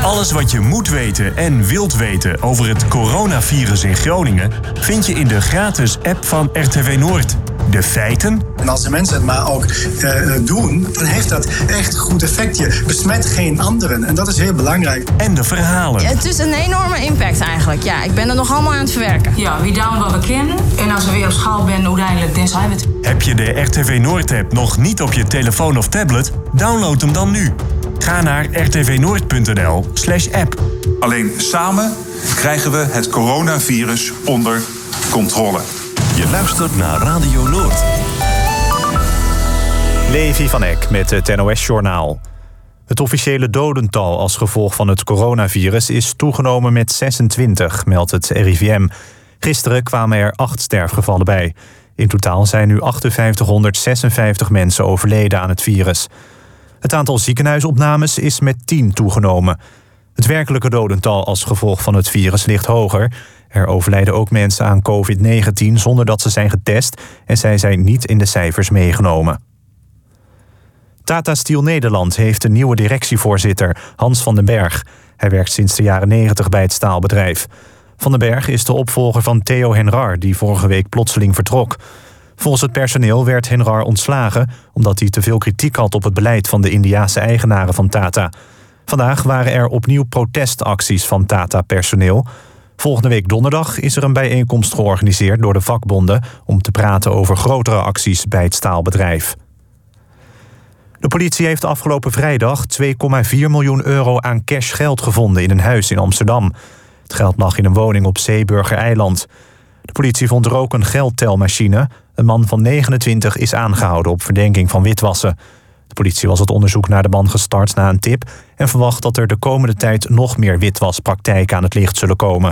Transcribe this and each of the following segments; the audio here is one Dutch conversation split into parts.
Alles wat je moet weten en wilt weten over het coronavirus in Groningen vind je in de gratis app van RTV Noord. De feiten. En als de mensen het maar ook doen, dan heeft dat echt goed effect. Je besmet geen anderen en dat is heel belangrijk. En de verhalen. Ja, het is een enorme impact eigenlijk. Ja, ik ben er nog allemaal aan het verwerken. Ja, wie dan wat we kennen. En als we weer op school zijn, uiteindelijk dan zijn we het. Heb je de RTV Noord-app nog niet op je telefoon of tablet? Download hem dan nu. Ga naar rtvnoord.nl/app. Alleen samen krijgen we het coronavirus onder controle. Je luistert naar Radio Noord. Levi van Eck met het NOS-journaal. Het officiële dodental als gevolg van het coronavirus is toegenomen met 26, meldt het RIVM. Gisteren kwamen er 8 sterfgevallen bij. In totaal zijn nu 5856 mensen overleden aan het virus. Het aantal ziekenhuisopnames is met 10 toegenomen. Het werkelijke dodental als gevolg van het virus ligt hoger. Er overlijden ook mensen aan COVID-19 zonder dat ze zijn getest en zij zijn niet in de cijfers meegenomen. Tata Steel Nederland heeft een nieuwe directievoorzitter, Hans van den Berg. Hij werkt sinds de jaren 90 bij het staalbedrijf. Van den Berg is de opvolger van Theo Henrar, die vorige week plotseling vertrok. Volgens het personeel werd Henrar ontslagen omdat hij te veel kritiek had op het beleid van de Indiase eigenaren van Tata. Vandaag waren er opnieuw protestacties van Tata-personeel. Volgende week donderdag is er een bijeenkomst georganiseerd door de vakbonden om te praten over grotere acties bij het staalbedrijf. De politie heeft afgelopen vrijdag 2,4 miljoen euro aan cash geld gevonden in een huis in Amsterdam. Het geld lag in een woning op Zeeburger-eiland. De politie vond er ook een geldtelmachine. Een man van 29 is aangehouden op verdenking van witwassen. De politie was het onderzoek naar de man gestart na een tip en verwacht dat er de komende tijd nog meer witwaspraktijken aan het licht zullen komen.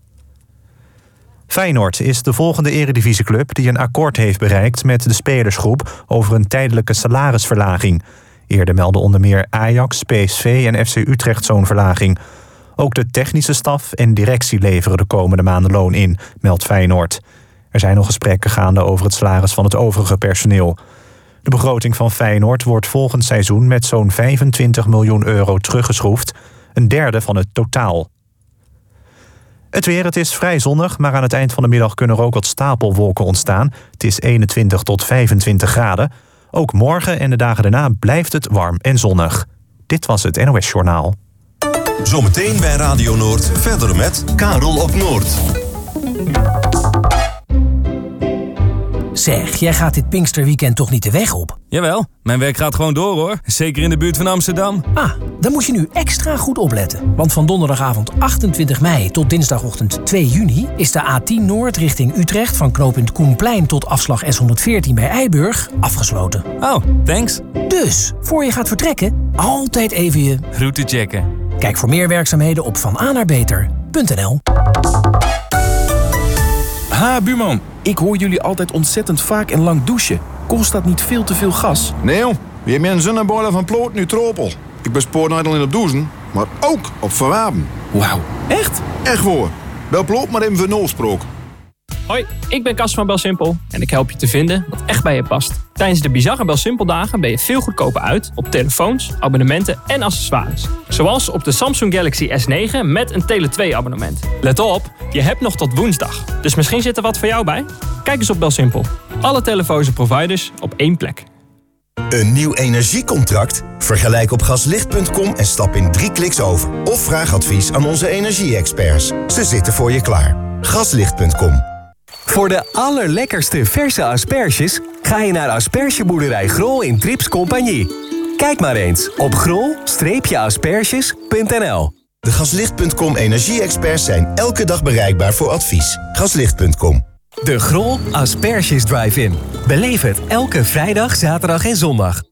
Feyenoord is de volgende eredivisieclub die een akkoord heeft bereikt met de spelersgroep over een tijdelijke salarisverlaging. Eerder meldden onder meer Ajax, PSV en FC Utrecht zo'n verlaging. Ook de technische staf en directie leveren de komende maanden loon in, meldt Feyenoord. Er zijn nog gesprekken gaande over het salaris van het overige personeel. De begroting van Feyenoord wordt volgend seizoen met zo'n 25 miljoen euro teruggeschroefd, een derde van het totaal. Het weer, het is vrij zonnig, maar aan het eind van de middag kunnen er ook wat stapelwolken ontstaan. Het is 21 tot 25 graden. Ook morgen en de dagen daarna blijft het warm en zonnig. Dit was het NOS Journaal. Zometeen bij Radio Noord verder met Karel op Noord. Zeg, jij gaat dit Pinksterweekend toch niet de weg op? Jawel, mijn werk gaat gewoon door hoor. Zeker in de buurt van Amsterdam. Ah, dan moet je nu extra goed opletten. Want van donderdagavond 28 mei tot dinsdagochtend 2 juni... is de A10 Noord richting Utrecht van knooppunt Koenplein tot afslag S114 bij Eiburg afgesloten. Oh, thanks. Dus, voor je gaat vertrekken, altijd even je route checken. Kijk voor meer werkzaamheden op vanaanaarbeter.nl. Ha, buurman. Ik hoor jullie altijd ontzettend vaak en lang douchen. Kost dat niet veel te veel gas? Nee joh, we hebben een zonneboiler van Ploot nu Tropel. Ik bespoor niet alleen op douchen, maar ook op verwarmen. Wauw, echt? Echt hoor. Bel Ploot maar even voor noodsprook. Hoi, ik ben Kas van BelSimpel en ik help je te vinden wat echt bij je past. Tijdens de bizarre BelSimpel-dagen ben je veel goedkoper uit op telefoons, abonnementen en accessoires. Zoals op de Samsung Galaxy S9 met een Tele2-abonnement. Let op, je hebt nog tot woensdag, dus misschien zit er wat voor jou bij? Kijk eens op BelSimpel. Alle telefoons en providers op één plek. Een nieuw energiecontract? Vergelijk op gaslicht.com en stap in 3 kliks over. Of vraag advies aan onze energie-experts. Ze zitten voor je klaar. Gaslicht.com. Voor de allerlekkerste verse asperges ga je naar aspergeboerderij Grol in Trips Compagnie. Kijk maar eens op grol-asperges.nl. De Gaslicht.com energie-experts zijn elke dag bereikbaar voor advies. Gaslicht.com. De Grol Asperges Drive-In. Beleef het elke vrijdag, zaterdag en zondag.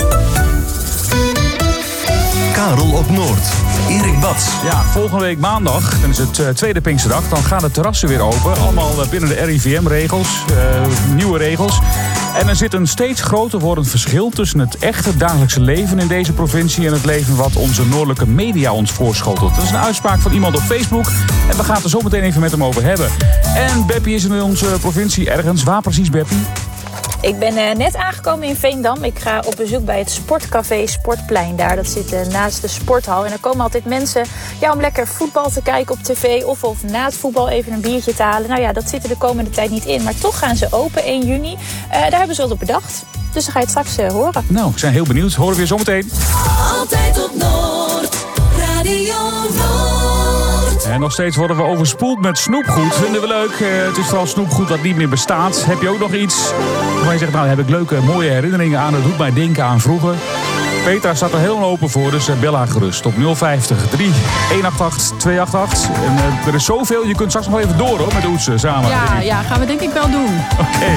Karel op Noord. Erik Bats. Ja, volgende week maandag, dan is het tweede Pinksterdag. Dan gaan de terrassen weer open. Allemaal binnen de RIVM-regels. Nieuwe regels. En er zit een steeds groter wordend verschil tussen het echte dagelijkse leven in deze provincie en het leven wat onze noordelijke media ons voorschotelt. Dat is een uitspraak van iemand op Facebook. En we gaan het er zo meteen even met hem over hebben. En Beppie is in onze provincie ergens. Waar precies, Beppie? Ik ben net aangekomen in Veendam. Ik ga op bezoek bij het sportcafé Sportplein daar. Dat zit naast de sporthal. En er komen altijd mensen om lekker voetbal te kijken op tv... of na het voetbal even een biertje te halen. Nou ja, dat zit er de komende tijd niet in. Maar toch gaan ze open 1 juni. Daar hebben ze wat op bedacht. Dus dan ga je het straks horen. Nou, ik ben heel benieuwd. Horen we weer zometeen. Altijd op Noord, Radio Noord. En nog steeds worden we overspoeld met snoepgoed. Vinden we leuk. Het is vooral snoepgoed dat niet meer bestaat. Heb je ook nog iets waar je zegt, nou heb ik leuke, mooie herinneringen aan. Dat doet mij denken aan vroeger. Petra staat er helemaal open voor, dus bel haar gerust op 050 3188 288. En er is zoveel, je kunt straks nog wel even door hoor, met Oets samen. Ja, gaan we denk ik wel doen. Oké.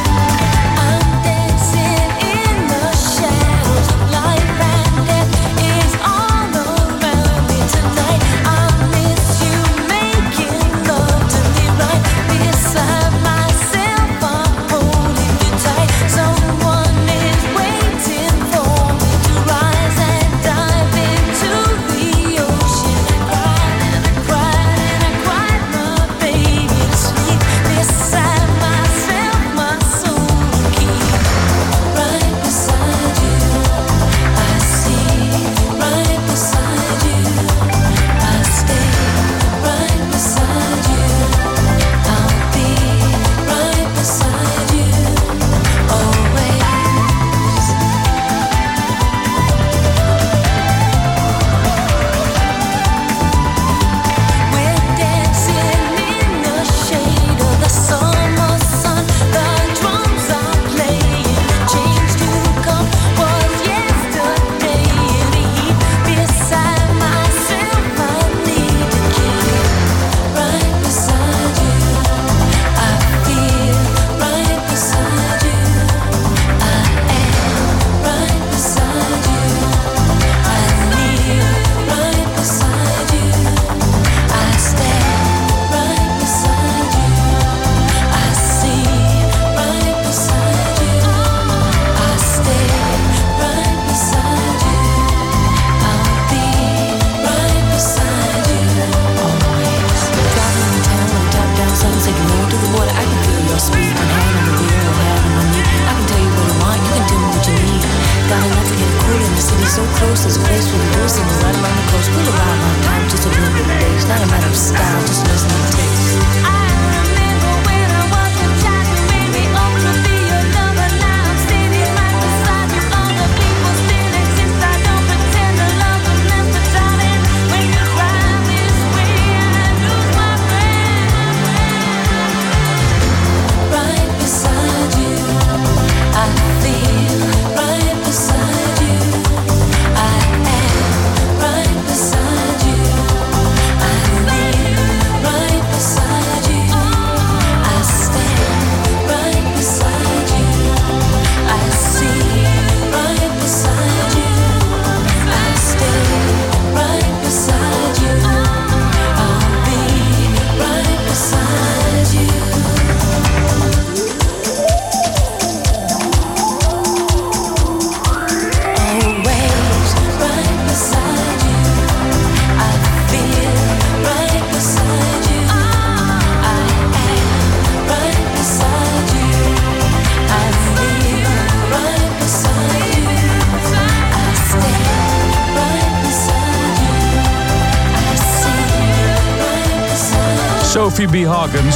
Sophie B. Hawkins.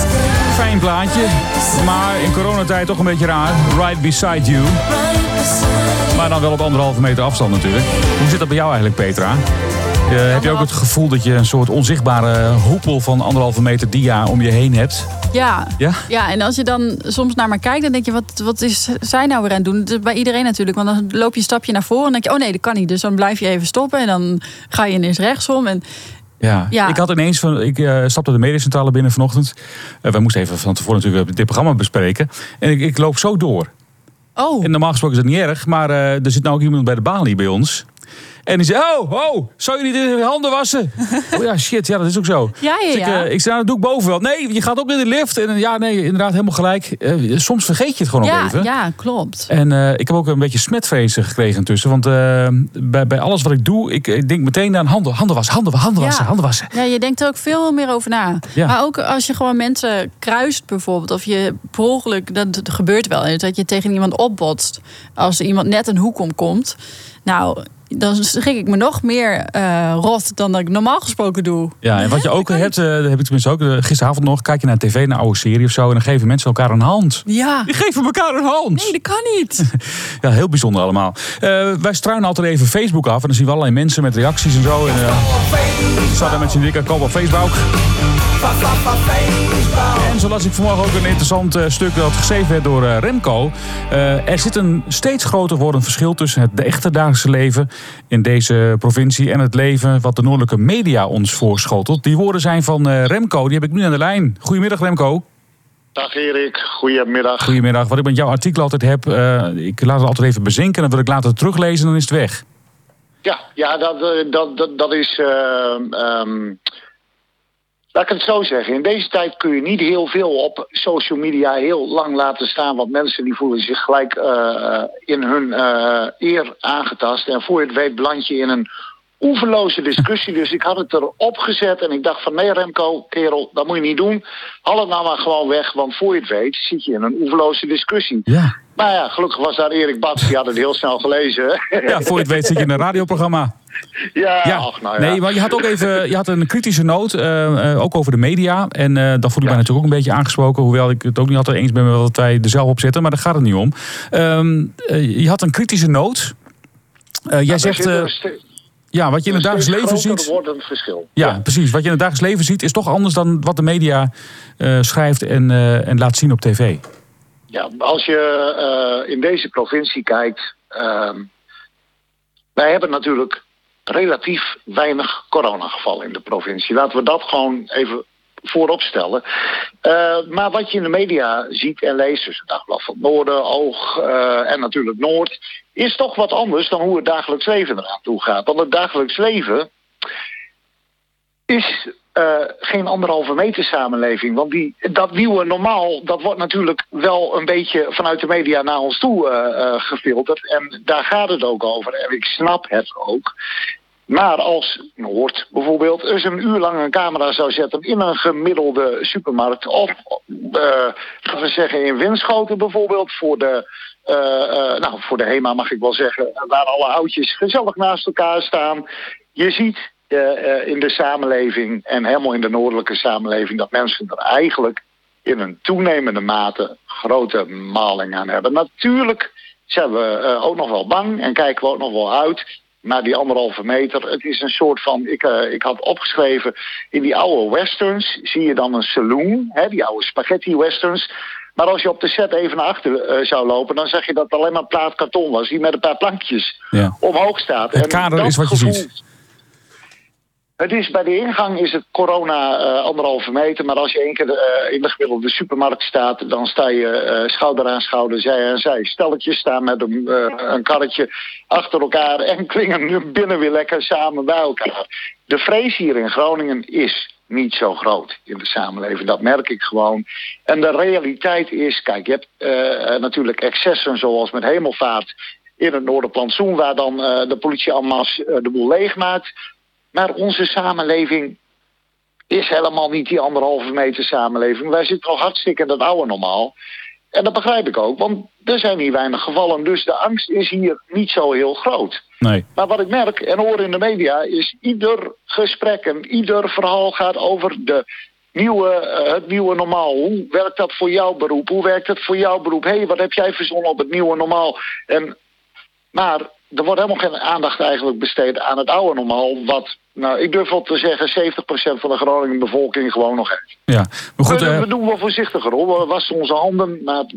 Fijn plaatje, maar in coronatijd toch een beetje raar. Right Beside You. Maar dan wel op 1,5 meter afstand natuurlijk. Hoe zit dat bij jou eigenlijk, Petra? Heb je ook het gevoel dat je een soort onzichtbare hoepel van 1,5 meter dia om je heen hebt? Ja, en als je dan soms naar me kijkt, dan denk je, wat is zij nou weer aan het doen? Dat is bij iedereen natuurlijk, want dan loop je een stapje naar voren en dan denk je, oh nee, dat kan niet. Dus dan blijf je even stoppen en dan ga je ineens rechtsom. En Ja, ik had ineens ik stapte de mediacentrale binnen vanochtend. Wij moesten even van tevoren natuurlijk dit programma bespreken. En ik loop zo door. Oh. En normaal gesproken is dat niet erg, maar er zit nou ook iemand bij de balie bij ons. En die zei, zou je niet de handen wassen? Oh ja, shit, ja, dat is ook zo. Ja. Dus ik zei, dat doe ik boven wel. Nee, je gaat ook in de lift. En inderdaad, helemaal gelijk. Soms vergeet je het gewoon nog even. Ja, klopt. En ik heb ook een beetje smetvrees gekregen intussen. Want bij alles wat ik doe, ik denk meteen aan handen wassen. Ja, je denkt er ook veel meer over na. Ja. Maar ook als je gewoon mensen kruist bijvoorbeeld. Of je per ongeluk, dat gebeurt wel eens, dat je tegen iemand opbotst. Als iemand net een hoek omkomt. Nou, dan schrik ik me nog meer rot dan dat ik normaal gesproken doe. Ja, en wat je ook hebt, dat heb ik tenminste ook gisteravond nog, kijk je naar tv, naar een oude serie of zo, en dan geven mensen elkaar een hand. Ja. Die geven elkaar een hand. Nee, dat kan niet. Ja, heel bijzonder allemaal. Wij struinen altijd even Facebook af en dan zien we allerlei mensen met reacties en zo. En staat daar met zijn dikke kop op Facebook. En zo las ik vanmorgen ook een interessant stuk dat geschreven werd door Remco. Er zit een steeds groter wordend verschil tussen het echte dagelijkse leven in deze provincie en het leven wat de noordelijke media ons voorschotelt. Die woorden zijn van Remco, die heb ik nu aan de lijn. Goedemiddag Remco. Dag Erik, goedemiddag. Goedemiddag. Wat ik met jouw artikel altijd heb, ik laat het altijd even bezinken en dan wil ik later teruglezen en dan is het weg. Ja, dat is... Laat ik het zo zeggen. In deze tijd kun je niet heel veel op social media heel lang laten staan. Want mensen die voelen zich gelijk in hun eer aangetast. En voor je het weet beland je in een oeverloze discussie. Dus ik had het erop gezet en ik dacht van nee Remco, kerel, dat moet je niet doen. Haal het nou maar gewoon weg, want voor je het weet zit je in een oeverloze discussie. Ja. Maar ja, gelukkig was daar Erik Bats, die had het heel snel gelezen. Ja, voor je het weet zit je in een radioprogramma. Ja. Nee, maar je had een kritische noot, ook over de media. En dan voel ik mij natuurlijk ook een beetje aangesproken. Hoewel ik het ook niet altijd eens ben met wat wij er zelf op zetten. Maar daar gaat het niet om. Je had een kritische noot. Jij zegt... wat je in het dagelijks leven ziet... wordt een verschil. Ja, precies. Wat je in het dagelijks leven ziet is toch anders dan wat de media schrijft en laat zien op tv. Ja, als je in deze provincie kijkt... wij hebben natuurlijk relatief weinig coronagevallen in de provincie. Laten we dat gewoon even voorop stellen. Maar wat je in de media ziet en leest, dus het Dagblad van het Noorden, Oog en natuurlijk Noord, is toch wat anders dan hoe het dagelijks leven eraan toe gaat. Want het dagelijks leven is geen 1,5 meter samenleving. Want dat nieuwe normaal, dat wordt natuurlijk wel een beetje vanuit de media naar ons toe gefilterd. En daar gaat het ook over. En ik snap het ook. Maar als Noord bijvoorbeeld eens een uur lang een camera zou zetten in een gemiddelde supermarkt, of laten we zeggen in Winschoten bijvoorbeeld, voor de HEMA mag ik wel zeggen, waar alle oudjes gezellig naast elkaar staan. Je ziet in de samenleving en helemaal in de noordelijke samenleving dat mensen er eigenlijk in een toenemende mate grote maling aan hebben. Natuurlijk zijn we ook nog wel bang en kijken we ook nog wel uit naar die 1,5 meter. Het is een soort van, ik had opgeschreven, in die oude westerns zie je dan een saloon, die oude spaghetti westerns. Maar als je op de set even naar achter zou lopen, dan zag je dat het alleen maar plaat karton was, die met een paar plankjes omhoog staat. Het kader is wat je ziet. Het is, bij de ingang is het corona 1,5 meter. Maar als je 1 keer in de gemiddelde supermarkt staat, dan sta je schouder aan schouder, zij aan zij. Stelletjes staan met een karretje achter elkaar en klingen binnen weer lekker samen bij elkaar. De vrees hier in Groningen is niet zo groot in de samenleving. Dat merk ik gewoon. En de realiteit is, kijk, je hebt natuurlijk excessen zoals met hemelvaart in het Noorderplantsoen, waar dan de politie en masse de boel leegmaakt. Maar onze samenleving is helemaal niet die 1,5 meter samenleving. Wij zitten al hartstikke in dat oude normaal. En dat begrijp ik ook, want er zijn hier weinig gevallen. Dus de angst is hier niet zo heel groot. Nee. Maar wat ik merk en hoor in de media is ieder gesprek en ieder verhaal gaat over het nieuwe normaal. Hoe werkt dat voor jouw beroep? Hoe werkt het voor jouw beroep? Hé, wat heb jij verzonnen op het nieuwe normaal? Maar er wordt helemaal geen aandacht eigenlijk besteed aan het oude normaal. Wat, ik durf wel te zeggen, 70% van de Groningen bevolking gewoon nog heeft. Ja, maar goed, we doen wel voorzichtiger hoor. We wassen onze handen. Maar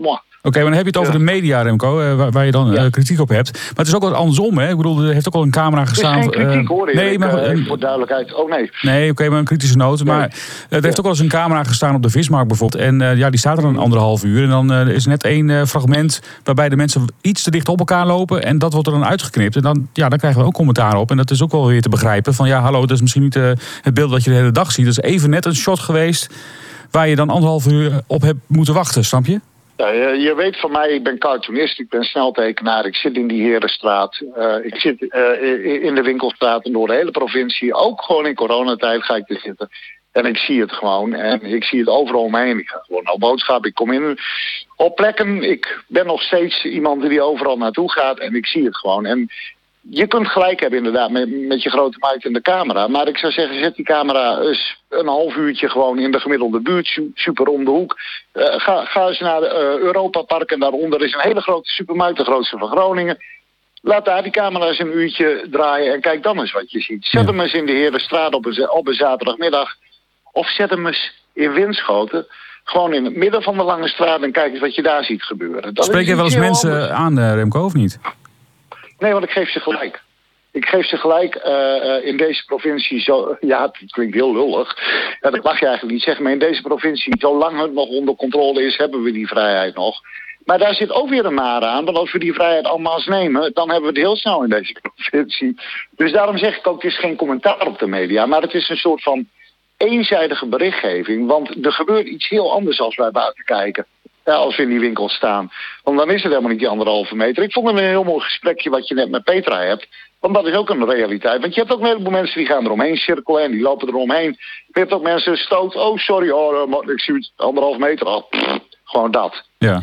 Oké, maar dan heb je het over de media, Remco, waar je dan kritiek op hebt. Maar het is ook wel andersom, hè? Ik bedoel, er heeft ook al een camera gestaan. Het is geen kritiek, hoor. Nee, maar voor duidelijkheid. Oh, nee. Nee, oké, maar een kritische noot. Nee. Maar er heeft ook wel eens een camera gestaan op de Vismarkt bijvoorbeeld. En die staat er een 1,5 uur. En dan is net één fragment waarbij de mensen iets te dicht op elkaar lopen. En dat wordt er dan uitgeknipt. En dan krijgen we ook commentaar op. En dat is ook wel weer te begrijpen. Van hallo, dat is misschien niet het beeld dat je de hele dag ziet. Dat is even net een shot geweest waar je dan 1,5 uur op hebt moeten wachten, snap je? Ja, je weet van mij, ik ben cartoonist, ik ben sneltekenaar, ik zit in die Herenstraat, ik zit in de winkelstraat en door de hele provincie, ook gewoon in coronatijd ga ik er zitten. En ik zie het gewoon en ik zie het overal omheen. Ik ga gewoon op boodschap, ik kom in op plekken, ik ben nog steeds iemand die overal naartoe gaat en ik zie het gewoon. En je kunt gelijk hebben inderdaad met je grote markt en de camera. Maar ik zou zeggen, zet die camera eens een half uurtje gewoon in de gemiddelde buurt. Super om de hoek. Ga eens naar de Europa Park en daaronder is een hele grote supermarkt. De grootste van Groningen. Laat daar die camera's een uurtje draaien en kijk dan eens wat je ziet. Zet hem eens in de Herenstraat op een zaterdagmiddag. Of zet hem eens in Winschoten. Gewoon in het midden van de Lange Straat en kijk eens wat je daar ziet gebeuren. Spreek je wel eens mensen aan, Remco, of niet? Nee, want ik geef ze gelijk. Ik geef ze gelijk in deze provincie zo... Ja, het klinkt heel lullig. Ja, dat mag je eigenlijk niet zeggen. Maar in deze provincie, zolang het nog onder controle is, hebben we die vrijheid nog. Maar daar zit ook weer een maar aan. Want als we die vrijheid allemaal eens nemen, dan hebben we het heel snel in deze provincie. Dus daarom zeg ik ook, het is geen commentaar op de media. Maar het is een soort van eenzijdige berichtgeving. Want er gebeurt iets heel anders als wij buiten kijken. Ja, als we in die winkel staan. Want dan is het helemaal niet die 1,5 meter. Ik vond het een heel mooi gesprekje wat je net met Petra hebt. Want dat is ook een realiteit. Want je hebt ook een heleboel mensen die gaan eromheen cirkelen en die lopen eromheen. Je hebt ook mensen stoot. Oh, sorry, ik zie het 1,5 meter af. Gewoon dat. Ja.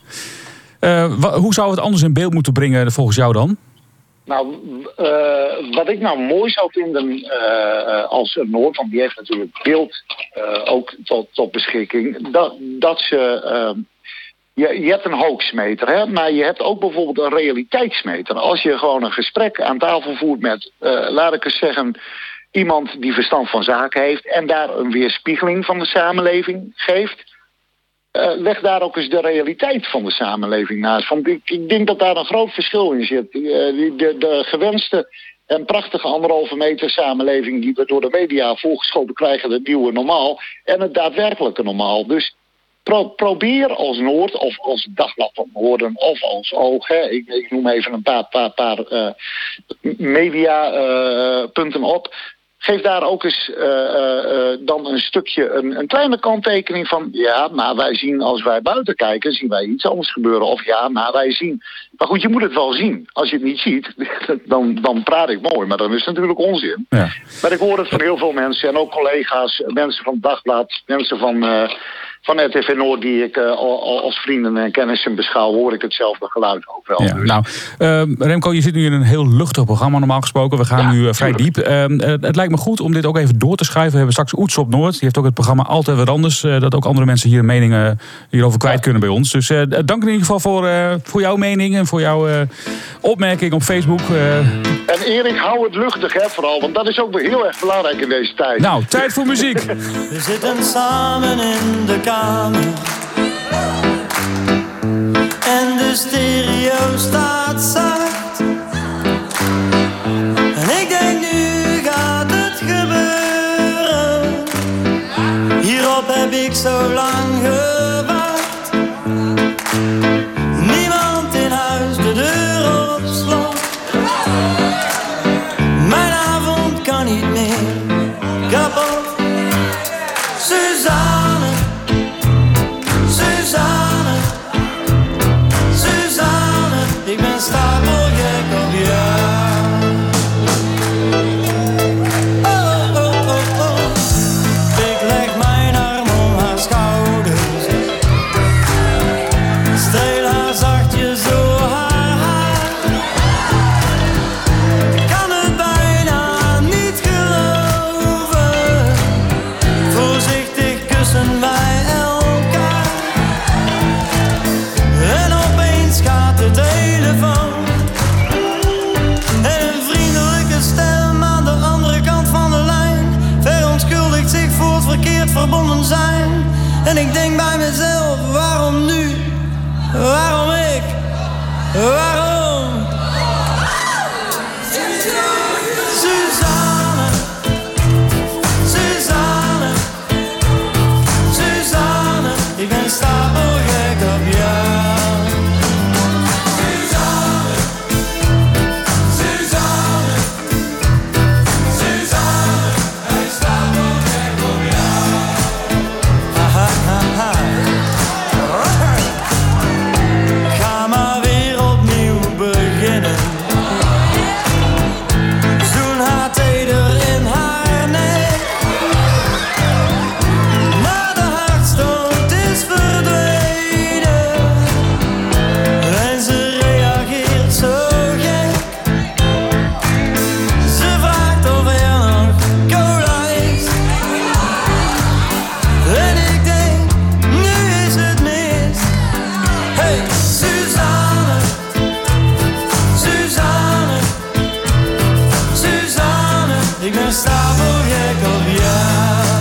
Hoe zou het anders in beeld moeten brengen volgens jou dan? Nou, wat ik nou mooi zou vinden als Noord, want die heeft natuurlijk beeld ook tot beschikking, dat ze... Je hebt een hoaxmeter, hè? Maar je hebt ook bijvoorbeeld een realiteitsmeter. Als je gewoon een gesprek aan tafel voert met, laat ik eens zeggen, iemand die verstand van zaken heeft en daar een weerspiegeling van de samenleving geeft, leg daar ook eens de realiteit van de samenleving naast. Want ik denk dat daar een groot verschil in zit. De gewenste en prachtige 1,5 meter samenleving die we door de media voorgeschoten krijgen, het nieuwe normaal, en het daadwerkelijke normaal. Dus probeer als Noord of als Dagblad van Noorden of als Oog, hè, ik noem even een paar mediapunten op. Geef daar ook eens dan een stukje, een kleine kanttekening van, ja, maar wij zien als wij buiten kijken, zien wij iets anders gebeuren. Of ja, maar wij zien. Maar goed, je moet het wel zien. Als je het niet ziet, dan praat ik mooi, maar dan is het natuurlijk onzin. Ja. Maar ik hoor het van heel veel mensen en ook collega's, mensen van het Dagblad, mensen van RTV Noord die ik als vrienden en kennissen beschouw, hoor ik hetzelfde geluid ook wel. Ja, nou, Remco, je zit nu in een heel luchtig programma normaal gesproken. We gaan nu vrij diep. Het lijkt me goed om dit ook even door te schrijven. We hebben straks Oets op Noord. Die heeft ook het programma Altijd Wat Anders. Dat ook andere mensen hier meningen hierover kwijt kunnen bij ons. Dus dank in ieder geval voor jouw mening en voor jouw opmerking op Facebook. En Erik, hou het luchtig, hè, vooral. Want dat is ook weer heel erg belangrijk in deze tijd. Nou, tijd voor muziek. We zitten samen in de kamer. En de stereo staat zacht. En ik denk, nu gaat het gebeuren. Hierop heb ik zo lang gewacht. Niemand in huis, de deur op slot. Mijn avond kan niet meer kapot. Suzanne, ik ben stapelgek op jou. Oh, oh, oh, oh. Ik leg mijn arm om haar schouders. Streel haar zachtjes door haar haar. Ik kan het bijna niet geloven. Voorzichtig kussen wij elkaar. En opeens gaat de telefoon. En een vriendelijke stem aan de andere kant van de lijn verontschuldigt zich voor het verkeerd verbonden zijn. En ik denk bij mezelf, waarom nu? Waarom? Suzanne, Suzanne, Suzanne, ik ben stapelgek op jou. Suzanne, Suzanne, Suzanne, hij is stapelgek op jou. Ha ha ha ha. Ga maar weer opnieuw beginnen. Zoen haar teder in haar nek. Maar de hartstocht is verdwenen. En ze reageert zo gek. Ze vraagt of er nog cola is. En ik denk, nu is het mis. Hey, Suzanne, Suzanne, Suzanne, ik ben stapelgek op jou.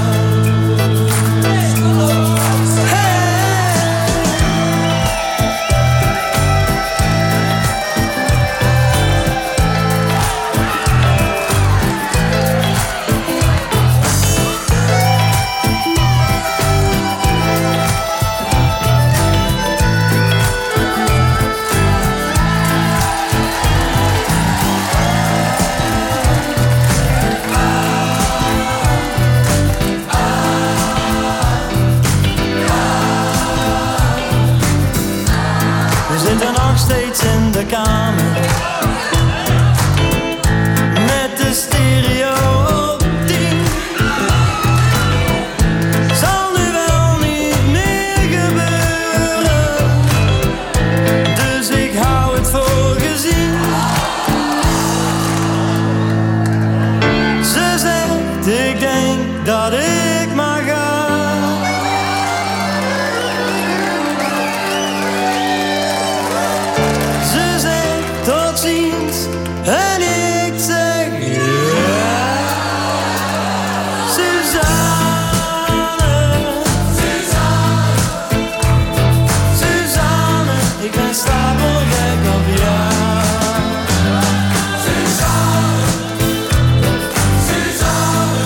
We zitten nog steeds in de kamer met de stereo op 10. Zal nu wel niet meer gebeuren, dus ik hou het voor gezien. Ze zegt, ik denk dat ik mag gaan. Ze zegt tot ziens en ik zeg ja. Suzanne, Suzanne, Suzanne, ik ben stapelgek op jou. Suzanne, Suzanne,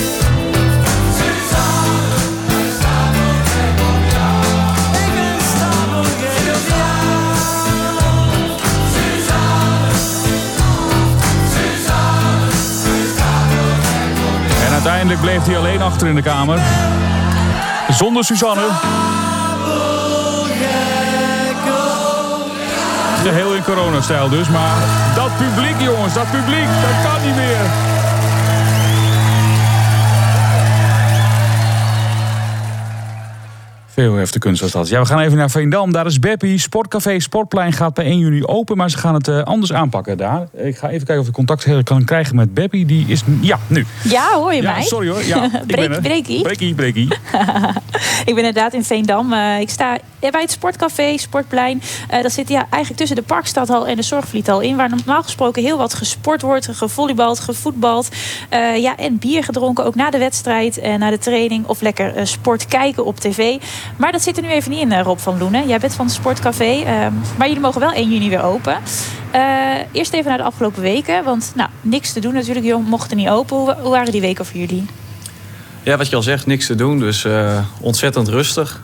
Suzanne, ik ben stapelgek op jou. Ik ben stapelgek op jou. En uiteindelijk bleef hij alleen achter in de kamer. Zonder Suzanne. Geheel in coronastijl dus. Maar dat publiek, jongens, dat publiek, dat kan niet meer. Veel heftige kunst was dat. Ja, we gaan even naar Veendam. Daar is Beppie. Sportcafé Sportplein gaat bij 1 juni open. Maar ze gaan het anders aanpakken daar. Ik ga even kijken of ik contact kan krijgen met Beppie. Die is... Ja, nu. Ja, hoor je mij? Sorry hoor. Ja, ik ben er. Breakie. Ik ben inderdaad in Veendam. Ik sta bij het Sportcafé Sportplein. Dat zit eigenlijk tussen de Parkstadhal en de Zorgvliethal in. Waar normaal gesproken heel wat gesport wordt. Gevolleybald, gevoetbald. En bier gedronken. Ook na de wedstrijd, na de training. Of lekker sport kijken op tv. Maar dat zit er nu even niet in, Rob van Loenen. Jij bent van het Sportcafé. Maar jullie mogen wel 1 juni weer open. Eerst even naar de afgelopen weken. Want niks te doen natuurlijk. Jullie mochten niet open. Hoe waren die weken voor jullie? Ja, wat je al zegt, niks te doen. Dus ontzettend rustig.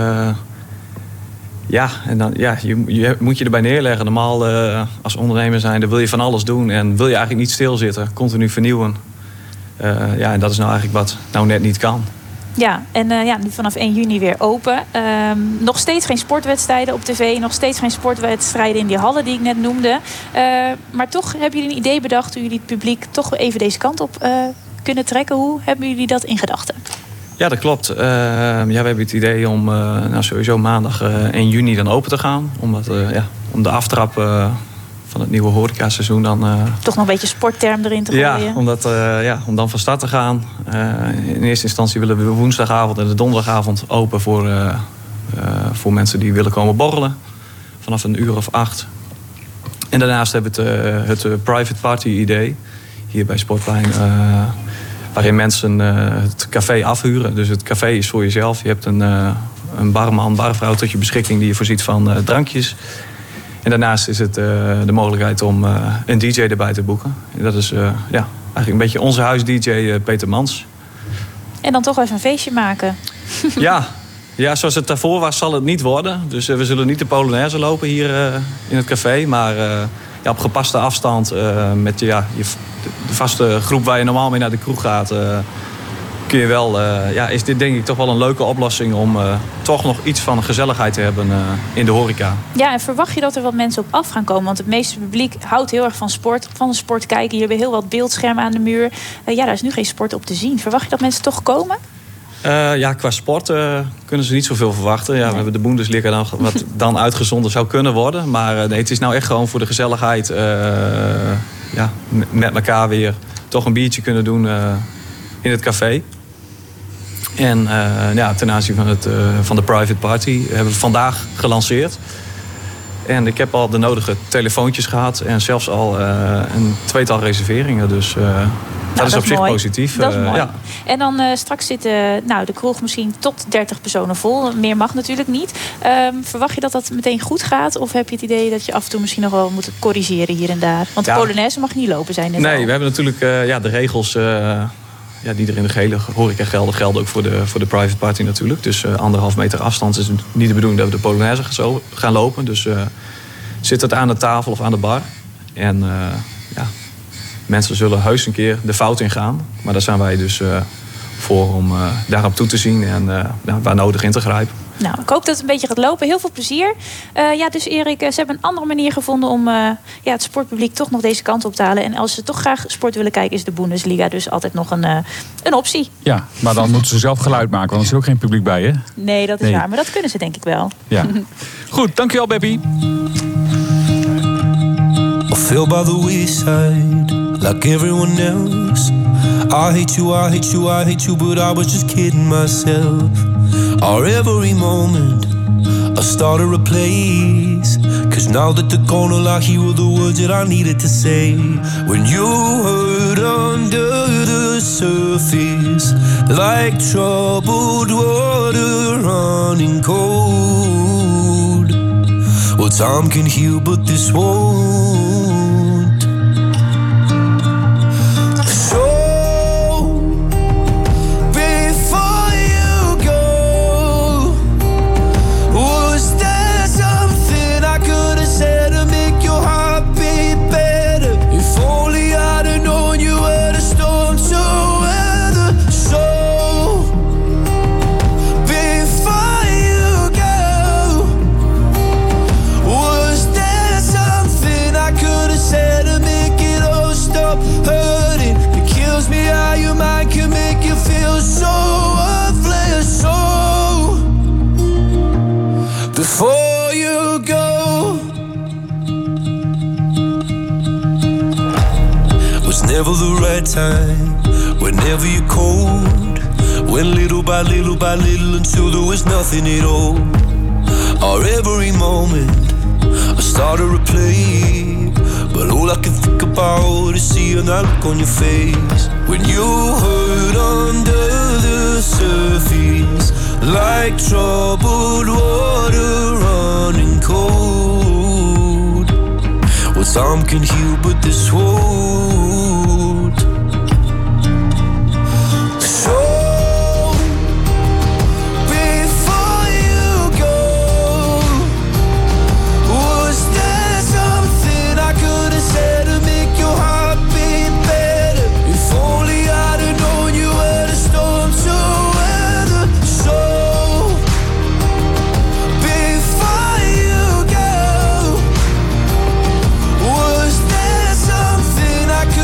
En dan, je moet je erbij neerleggen. Normaal als ondernemer zijn, dan wil je van alles doen. En wil je eigenlijk niet stilzitten. Continu vernieuwen. En dat is nou eigenlijk wat nou net niet kan. Ja, en nu vanaf 1 juni weer open. Nog steeds geen sportwedstrijden op tv. Nog steeds geen sportwedstrijden in die hallen die ik net noemde. Maar toch hebben jullie een idee bedacht... hoe jullie het publiek toch even deze kant op kunnen trekken. Hoe hebben jullie dat in gedachten? Ja, dat klopt. We hebben het idee om sowieso maandag 1 juni dan open te gaan. Om de aftrap van het nieuwe horecaseizoen dan... Toch nog een beetje sportterm erin te gooien. Ja, om dan van start te gaan. In eerste instantie willen we woensdagavond en de donderdagavond open voor mensen die willen komen borrelen. Vanaf 8:00. En daarnaast hebben we het private party idee. Hier bij Sportplein. Waarin mensen het café afhuren. Dus het café is voor jezelf. Je hebt een barman, barvrouw tot je beschikking die je voorziet van drankjes. En daarnaast is het de mogelijkheid om een DJ erbij te boeken. En dat is eigenlijk een beetje onze huis-DJ Peter Mans. En dan toch even een feestje maken. Ja, zoals het daarvoor was zal het niet worden. Dus we zullen niet de Polonaise lopen hier in het café. Maar op gepaste afstand met de vaste groep waar je normaal mee naar de kroeg gaat... kun je wel, is dit denk ik toch wel een leuke oplossing om toch nog iets van gezelligheid te hebben in de horeca. Ja, en verwacht je dat er wat mensen op af gaan komen? Want het meeste publiek houdt heel erg van sport. Van de sport kijken. Hier hebben we heel wat beeldschermen aan de muur. Daar is nu geen sport op te zien. Verwacht je dat mensen toch komen? Qua sport kunnen ze niet zoveel verwachten. Ja, we hebben de Bundesliga dan, wat dan uitgezonden zou kunnen worden. Maar nee, het is nou echt gewoon voor de gezelligheid. Met elkaar weer toch een biertje kunnen doen in het café. En ten aanzien van de private party hebben we vandaag gelanceerd. En ik heb al de nodige telefoontjes gehad. En zelfs al een tweetal reserveringen. Dus dat is op zich mooi. Positief. Dat is mooi. Ja. En dan straks zit de kroeg misschien tot 30 personen vol. Meer mag natuurlijk niet. Verwacht je dat dat meteen goed gaat? Of heb je het idee dat je af en toe misschien nog wel moet corrigeren hier en daar? Want de Polonaise mag niet lopen zijn. Nee, we hebben natuurlijk de regels... die er in de gehele horeca gelden ook voor de private party natuurlijk. Dus 1,5 meter afstand is niet de bedoeling dat we de Polonaise gaan lopen. Dus zit het aan de tafel of aan de bar. En mensen zullen heus een keer de fout in gaan. Maar daar zijn wij dus voor om daarop toe te zien en waar nodig in te grijpen. Nou, ik hoop dat het een beetje gaat lopen. Heel veel plezier. Dus Erik, ze hebben een andere manier gevonden om het sportpubliek toch nog deze kant op te halen. En als ze toch graag sport willen kijken, is de Bundesliga dus altijd nog een optie. Ja, maar dan moeten ze zelf geluid maken, want er is ook geen publiek bij, hè? Nee, dat is waar. Maar dat kunnen ze denk ik wel. Ja. Goed, dankjewel, Beppie. I feel by the wayside, like everyone else. I hate you, I hate you, I hate you, but I was just kidding myself. Or every moment I started a place. Cause now that they're gone, all I hear were the words that I needed to say. When you hurt under the surface, like troubled water running cold. Well, time can heal, but this won't. Before you go, was never the right time, whenever you're cold. Went little by little by little until there was nothing at all. Or every moment I started to play, but all I can think about is seeing that look on your face. When you hurt under the surface, like troubled water running cold. Well, time can heal, but this won't. So before you go, was there something I could have said to make your heart beat better? If only I'd have known you were the storm to weather. So before you go, was there something I could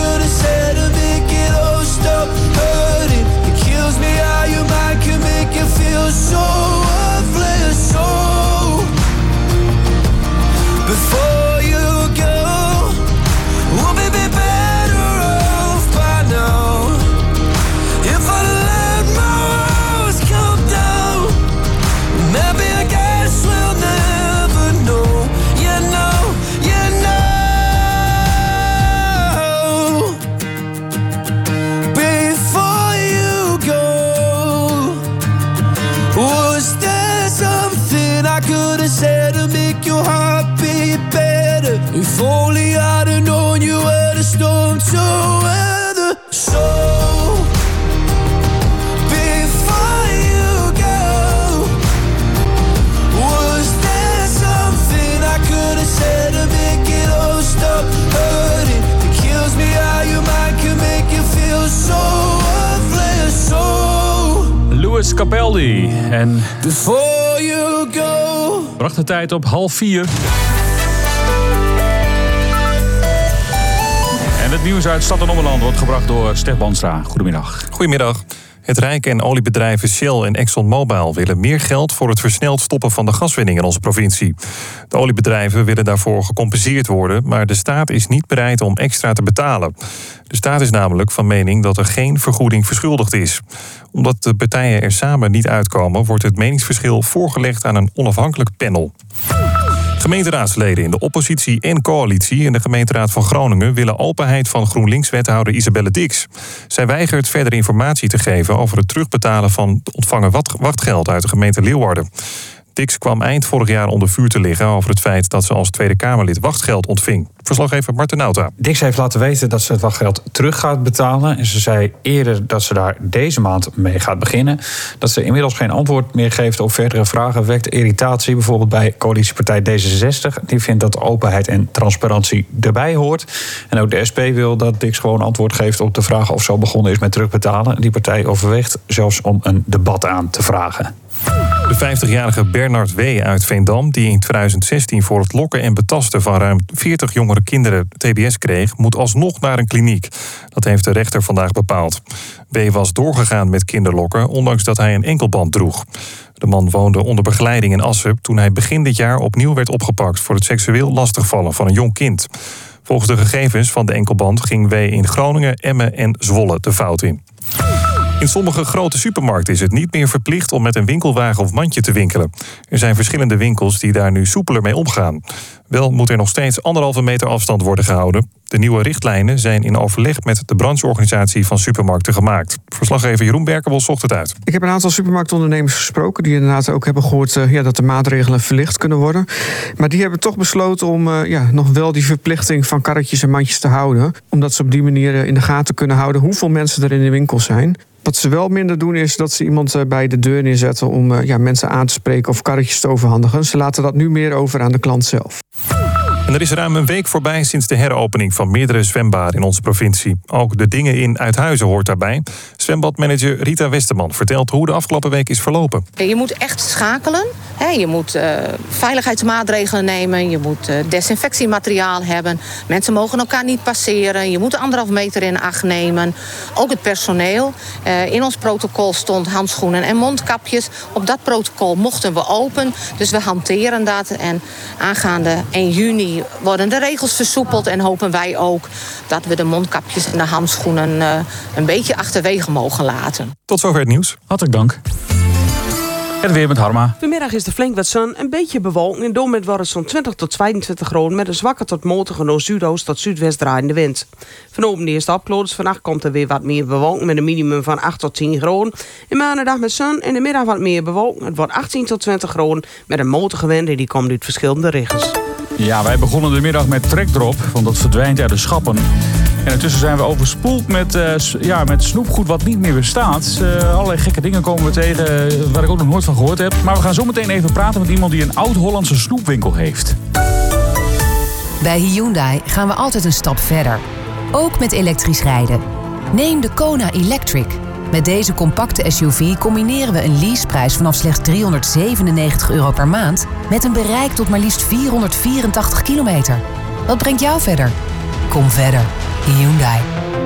Capaldi. En Before you go. bracht de tijd op 3:30. En het nieuws uit Stad en Ommeland wordt gebracht door Stef Banstra. Goedemiddag. Goedemiddag. Het rijk- en oliebedrijven Shell en ExxonMobil willen meer geld voor het versneld stoppen van de gaswinning in onze provincie. De oliebedrijven willen daarvoor gecompenseerd worden, maar de staat is niet bereid om extra te betalen. De staat is namelijk van mening dat er geen vergoeding verschuldigd is. Omdat de partijen er samen niet uitkomen, wordt het meningsverschil voorgelegd aan een onafhankelijk panel. Gemeenteraadsleden in de oppositie en coalitie in de gemeenteraad van Groningen willen openheid van GroenLinks-wethouder Isabelle Dix. Zij weigert verder informatie te geven over het terugbetalen van ontvangen wachtgeld uit de gemeente Leeuwarden. Dix kwam eind vorig jaar onder vuur te liggen over het feit dat ze als Tweede Kamerlid wachtgeld ontving. Verslaggever Marten Nauta. Dix heeft laten weten dat ze het wachtgeld terug gaat betalen. En ze zei eerder dat ze daar deze maand mee gaat beginnen. Dat ze inmiddels geen antwoord meer geeft op verdere vragen wekt irritatie. Bijvoorbeeld bij coalitiepartij D66. Die vindt dat openheid en transparantie erbij hoort. En ook de SP wil dat Dix gewoon antwoord geeft op de vraag of ze al begonnen is met terugbetalen. Die partij overweegt zelfs om een debat aan te vragen. De 50-jarige Bernard W. uit Veendam, die in 2016 voor het lokken en betasten van ruim 40 jongere kinderen TBS kreeg, moet alsnog naar een kliniek. Dat heeft de rechter vandaag bepaald. W. was doorgegaan met kinderlokken, ondanks dat hij een enkelband droeg. De man woonde onder begeleiding in Assen toen hij begin dit jaar opnieuw werd opgepakt voor het seksueel lastigvallen van een jong kind. Volgens de gegevens van de enkelband ging W. in Groningen, Emmen en Zwolle de fout in. In sommige grote supermarkten is het niet meer verplicht om met een winkelwagen of mandje te winkelen. Er zijn verschillende winkels die daar nu soepeler mee omgaan. Wel moet er nog steeds 1,5 meter afstand worden gehouden. De nieuwe richtlijnen zijn in overleg met de brancheorganisatie van supermarkten gemaakt. Verslaggever Jeroen Berkebos zocht het uit. Ik heb een aantal supermarktondernemers gesproken die inderdaad ook hebben gehoord dat de maatregelen verlicht kunnen worden. Maar die hebben toch besloten om nog wel die verplichting van karretjes en mandjes te houden. Omdat ze op die manier in de gaten kunnen houden hoeveel mensen er in de winkel zijn. Wat ze wel minder doen is dat ze iemand bij de deur neerzetten om mensen aan te spreken of karretjes te overhandigen. Ze laten dat nu meer over aan de klant zelf. En er is ruim een week voorbij sinds de heropening van meerdere zwembaden in onze provincie. Ook de Dingen in Uithuizen hoort daarbij. Zwembadmanager Rita Westerman vertelt hoe de afgelopen week is verlopen. Je moet echt schakelen. Je moet veiligheidsmaatregelen nemen. Je moet desinfectiemateriaal hebben. Mensen mogen elkaar niet passeren. Je moet 1,5 meter in acht nemen. Ook het personeel. In ons protocol stond handschoenen en mondkapjes. Op dat protocol mochten we open. Dus we hanteren dat. En aangaande 1 juni worden de regels versoepeld en hopen wij ook dat we de mondkapjes en de handschoenen een beetje achterwege mogen laten. Tot zover het nieuws. Hartelijk dank. Het weer met Harma. Vanmiddag is er flink wat zon, een beetje bewolking en door met worden zo'n 20 tot 22 graden met een zwakke tot matige noord-zuidoost tot zuidwest draaiende wind. Vanavond de eerste opkloders, vannacht komt er weer wat meer bewolking met een minimum van 8 tot 10 graden. In maandag met zon en de middag wat meer bewolking. Het wordt 18 tot 20 graden met een matige wind die komt uit verschillende richtingen. Ja, wij begonnen de middag met trekdrop, want dat verdwijnt uit de schappen. En intussen zijn we overspoeld met snoepgoed wat niet meer bestaat. Allerlei gekke dingen komen we tegen waar ik ook nog nooit van gehoord heb. Maar we gaan zo meteen even praten met iemand die een oud-Hollandse snoepwinkel heeft. Bij Hyundai gaan we altijd een stap verder. Ook met elektrisch rijden. Neem de Kona Electric. Met deze compacte SUV combineren we een leaseprijs vanaf slechts €397 per maand met een bereik tot maar liefst 484 kilometer. Wat brengt jou verder? Kom verder. Hyundai.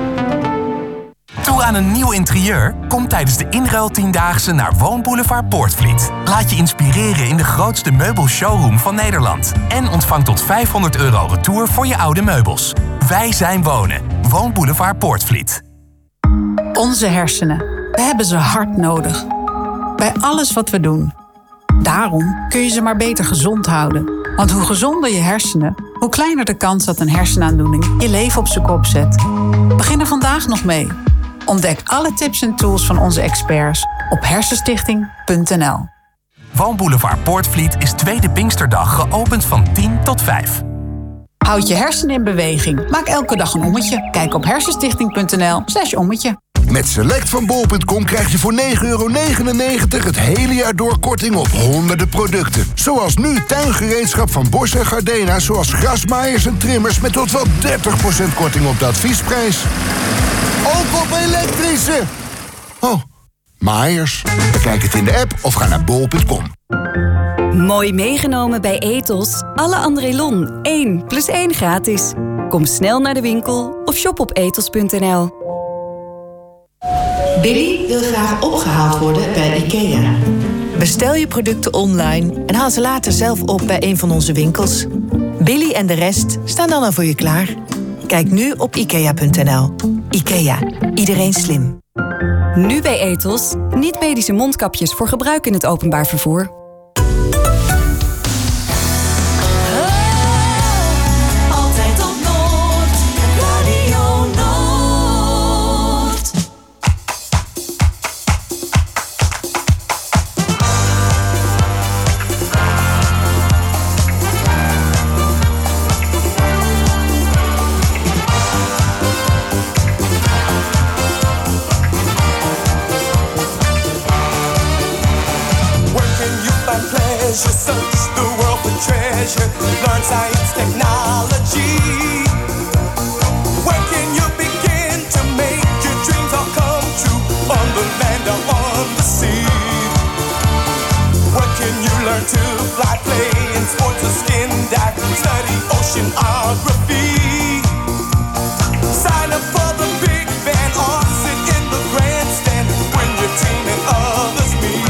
Toe aan een nieuw interieur? Kom tijdens de inruil-10-daagse naar Woonboulevard Poortvliet. Laat je inspireren in de grootste meubelshowroom van Nederland. En ontvang tot €500 retour voor je oude meubels. Wij zijn wonen. Woonboulevard Poortvliet. Onze hersenen. We hebben ze hard nodig. Bij alles wat we doen. Daarom kun je ze maar beter gezond houden. Want hoe gezonder je hersenen, hoe kleiner de kans dat een hersenaandoening je leven op zijn kop zet. Begin er vandaag nog mee. Ontdek alle tips en tools van onze experts op hersenstichting.nl. Woonboulevard Poortvliet is tweede Pinksterdag geopend van 10 tot 5. Houd je hersenen in beweging. Maak elke dag een ommetje. Kijk op hersenstichting.nl/ommetje. Met Select van bol.com krijg je voor €9,99 het hele jaar door korting op honderden producten. Zoals nu tuingereedschap van Bosch en Gardena, zoals grasmaaiers en trimmers met tot wel 30% korting op de adviesprijs. Ook op elektrische. Oh, Maaiers. Bekijk het in de app of ga naar bol.com. Mooi meegenomen bij Ethos. Alle Andrelon 1 + 1 gratis. Kom snel naar de winkel of shop op ethos.nl. Billy wil graag opgehaald worden bij IKEA. Bestel je producten online en haal ze later zelf op bij een van onze winkels. Billy en de rest staan dan al voor je klaar. Kijk nu op IKEA.nl. IKEA. Iedereen slim. Nu bij Ethos. Niet-medische mondkapjes voor gebruik in het openbaar vervoer. Altijd op Noord, Radio Noord. You search the world for treasure, learn science, technology. Where can you begin to make your dreams all come true? On the land or on the sea? Where can you learn to fly, play in sports or skin dive, study oceanography? Sign up for the big band or sit in the grandstand when your team and others meet.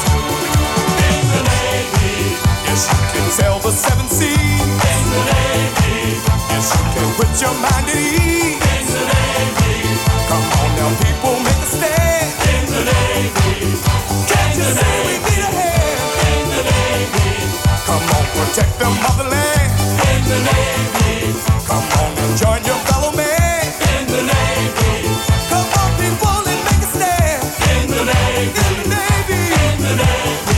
Yes, you can sail the 7 seas. In the Navy. Yes, you can put your mind at ease. In the Navy. Come on now, people, make a stand. In the Navy. Can't you see we need a hand? In the Navy. Come on, protect the motherland. In the Navy. Come on and join your fellow man. In the Navy. Come on, people, and make a stand. In the Navy. In the Navy. In the Navy.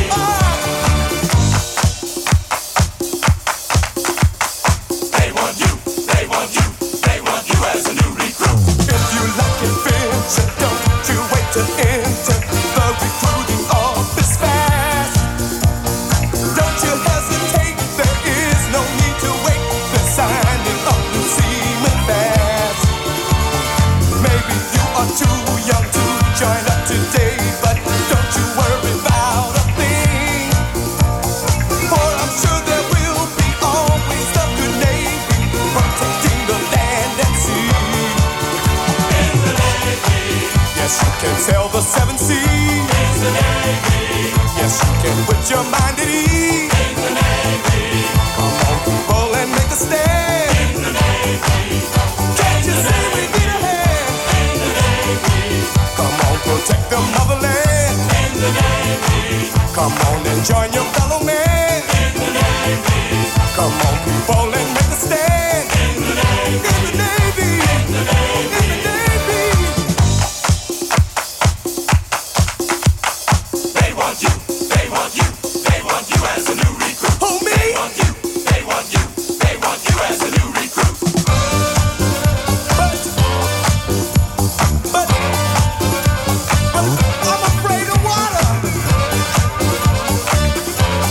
To enter the recruiting office fast. Don't you hesitate, there is no need to wait. They're signing up new seamen fast. Maybe you are too young to join up today, but don't you worry about a thing. For I'm sure there will be always a good Navy protecting the land and sea. In the Navy. Yes, you can sail the 7 seas. In the Navy. Yes, you can put your mind at ease. In the Navy. Come on, people, and make a stand. In the Navy. Can't you see we need a hand? In the Navy. Come on, protect the motherland. In the Navy. Come on and join your fellow man. In the Navy. Come on, people, and make a stand. In the Navy. In the Navy. In the Navy. In the Navy. As a new recruit. Who, me? They want you, they want you, they want you as a new recruit. But I'm afraid of water.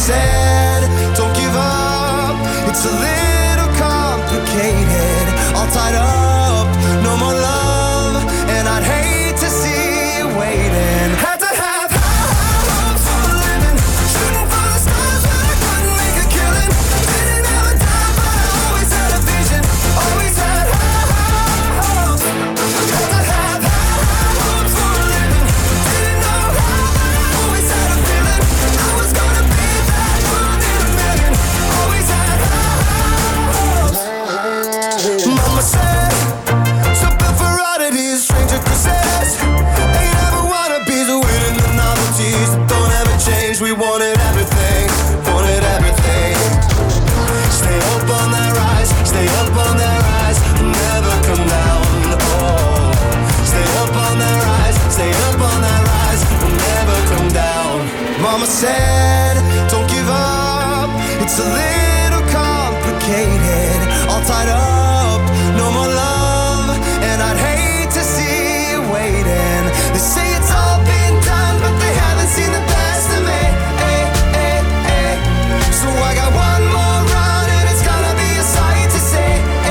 said, don't give up. It's a little complicated, all tied up, no more love, and I'd hate to see you waiting. Had to have high hopes for a living, shooting for the stars, but I couldn't make a killing. Didn't have a dime, but I always had a vision, always had high hopes. Had to have high hopes for a living, didn't know how, but I always had a feeling I was gonna be that one in a million. Always had high hopes. Mama said, something for oddities, stranger possessed. Ain't never wanna be the winning the novelties that don't ever change. We wanted everything, wanted everything. Stay up on that rise, stay up on that rise, never come down. Oh, stay up on that rise, stay up on that rise, never come down. Mama said, don't give up. It's a little complicated, all tied up, no more love, and I'd hate to see you waiting. They say it's all been done, but they haven't seen the best of me. So I got one more run, and it's gonna be a sight to see.